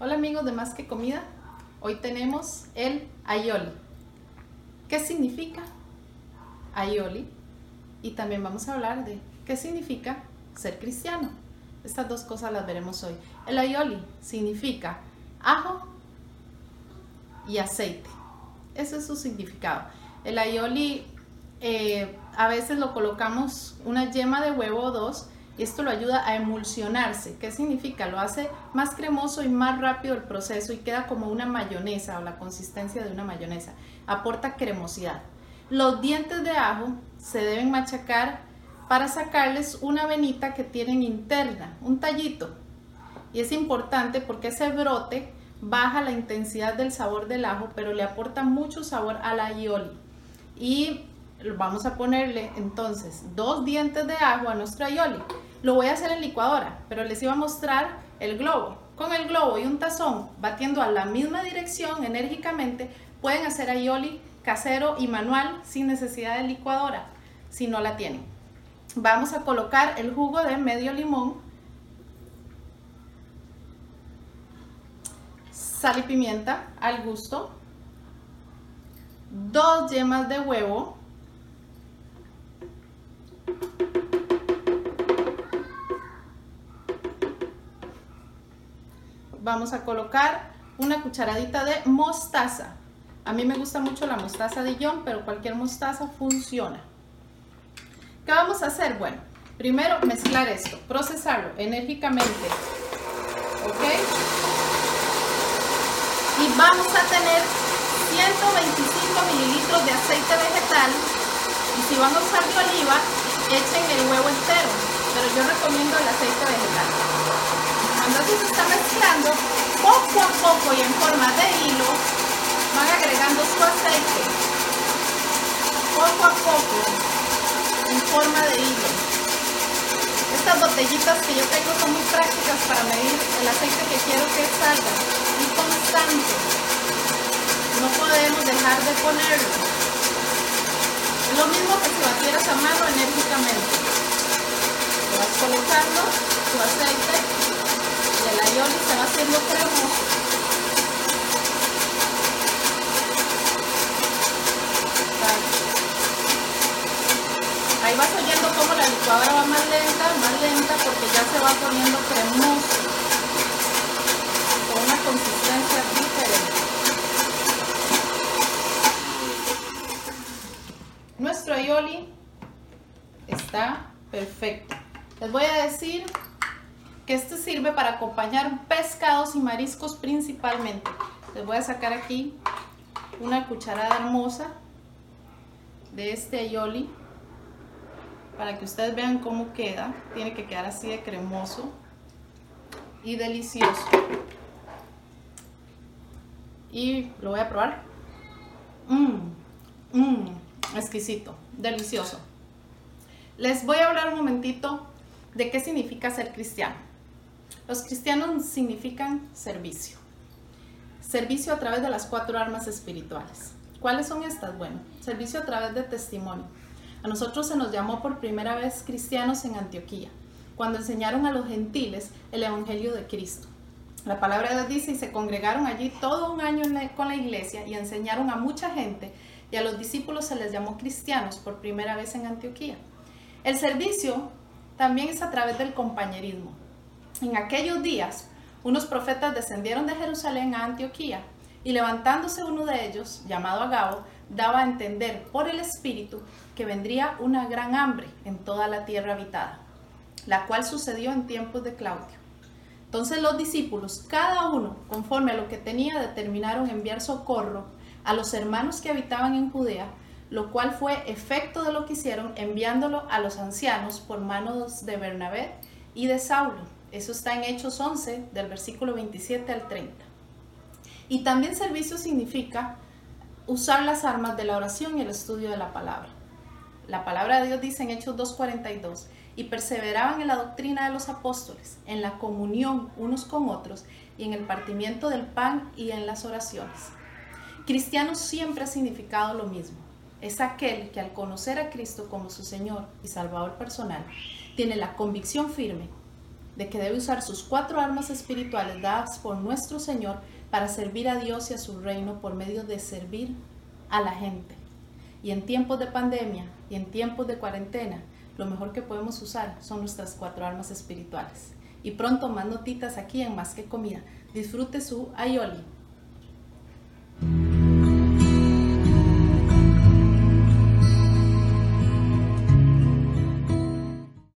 Hola amigos de Más que Comida, hoy tenemos el aioli. ¿Qué significa aioli? Y también vamos a hablar de qué significa ser cristiano. Estas dos cosas las veremos hoy. El aioli significa ajo y aceite. Ese es su significado. El aioli a veces lo colocamos una yema de huevo o dos, y esto lo ayuda a emulsionarse. ¿Qué significa? Lo hace más cremoso y más rápido el proceso y queda como una mayonesa o la consistencia de una mayonesa. Aporta cremosidad. Los dientes de ajo se deben machacar para sacarles una venita que tienen interna, un tallito. Y es importante porque ese brote baja la intensidad del sabor del ajo, pero le aporta mucho sabor al aioli. Y vamos a ponerle entonces 2 dientes de ajo a nuestro aioli. Lo voy a hacer en licuadora, pero les iba a mostrar el globo. Con el globo y un tazón, batiendo a la misma dirección enérgicamente, pueden hacer aioli casero y manual sin necesidad de licuadora, si no la tienen. Vamos a colocar el jugo de medio limón, sal y pimienta al gusto, 2 yemas de huevo, vamos a colocar una cucharadita de mostaza. A mí me gusta mucho la mostaza Dijon, pero cualquier mostaza funciona. ¿Qué vamos a hacer? Bueno, primero mezclar esto, procesarlo enérgicamente, ¿ok? Y vamos a tener 125 mililitros de aceite vegetal, y si van a usar de oliva, echen el huevo entero, pero yo recomiendo el aceite vegetal. Cuando esto se está mezclando, poco a poco y en forma de hilo, van agregando su aceite. Poco a poco, en forma de hilo. Estas botellitas que yo tengo son muy prácticas para medir el aceite que quiero que salga. Y constante. No podemos dejar de ponerlo. Es lo mismo que si batieras a mano enérgicamente. Le vas colocando tu aceite y el aioli se va haciendo cremoso. Ahí vas oyendo cómo la licuadora va más lenta, porque ya se va poniendo cremoso, con una consistencia diferente. Nuestro aioli está perfecto. Les voy a decir que este sirve para acompañar pescados y mariscos principalmente. Les voy a sacar aquí una cucharada hermosa de este aioli para que ustedes vean cómo queda. Tiene que quedar así de cremoso y delicioso. Y lo voy a probar. Exquisito, delicioso. Les voy a hablar un momentito de qué significa ser cristiano. Los cristianos significan servicio. Servicio a través de las 4 armas espirituales. ¿Cuáles son estas? Bueno, servicio a través de testimonio. A nosotros se nos llamó por primera vez cristianos en Antioquía, cuando enseñaron a los gentiles el evangelio de Cristo. La palabra de Dios dice, y se congregaron allí todo un año con la iglesia y enseñaron a mucha gente, y a los discípulos se les llamó cristianos por primera vez en Antioquía. El servicio también es a través del compañerismo. En aquellos días, unos profetas descendieron de Jerusalén a Antioquía, y levantándose uno de ellos, llamado Agabo, daba a entender por el Espíritu que vendría una gran hambre en toda la tierra habitada, la cual sucedió en tiempos de Claudio. Entonces los discípulos, cada uno conforme a lo que tenía, determinaron enviar socorro a los hermanos que habitaban en Judea, lo cual fue efecto de lo que hicieron, enviándolo a los ancianos por manos de Bernabé y de Saulo. Eso está en Hechos 11, del versículo 27 al 30. Y también servicio significa usar las armas de la oración y el estudio de la palabra. La palabra de Dios dice en Hechos 2:42, y perseveraban en la doctrina de los apóstoles, en la comunión unos con otros, y en el partimiento del pan y en las oraciones. Cristiano siempre ha significado lo mismo. Es aquel que al conocer a Cristo como su Señor y Salvador personal, tiene la convicción firme de que debe usar sus 4 armas espirituales dadas por nuestro Señor para servir a Dios y a su reino por medio de servir a la gente. Y en tiempos de pandemia y en tiempos de cuarentena, lo mejor que podemos usar son nuestras 4 armas espirituales. Y pronto más notitas aquí en Más que Comida. Disfrute su aioli.